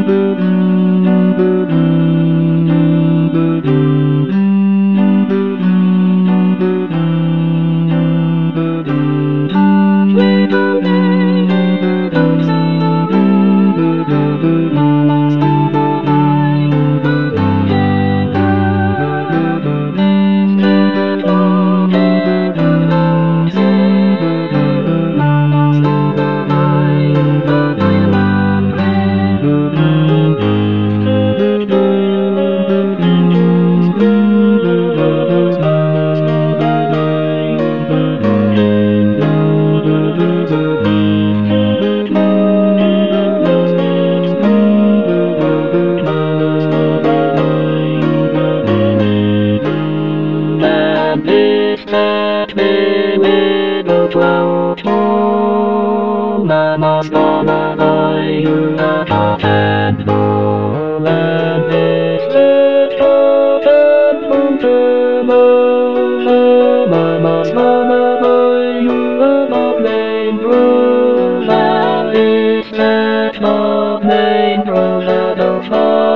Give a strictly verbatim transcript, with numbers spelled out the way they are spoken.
Mama's gonna buy you a cotton ball, and it's the cotton comfortable. Mama's gonna buy you a Boblin broom, and it's that Boblin broom that'll fly.